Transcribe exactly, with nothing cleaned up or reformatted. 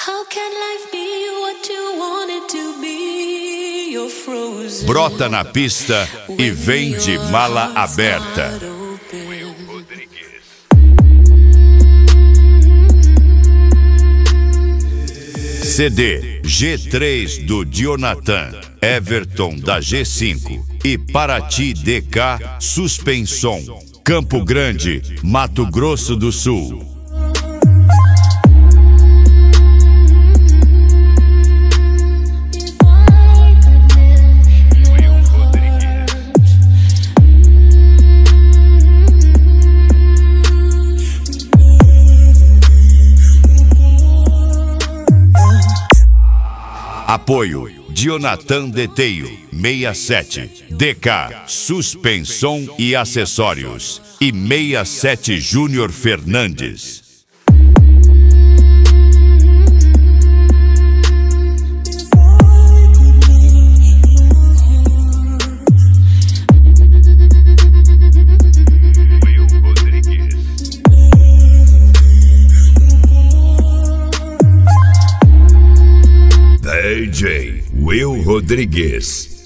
Brota na pista e vem de mala aberta. C D G três do Dionatan, Everton da G cinco e Paraty D K Suspensom, Campo Grande, Mato Grosso do Sul. Apoio Dionatan Deteio sessenta e sete, D K Suspensom e Acessórios e sessenta e sete Júnior Fernandes. D J Will Rodrigues.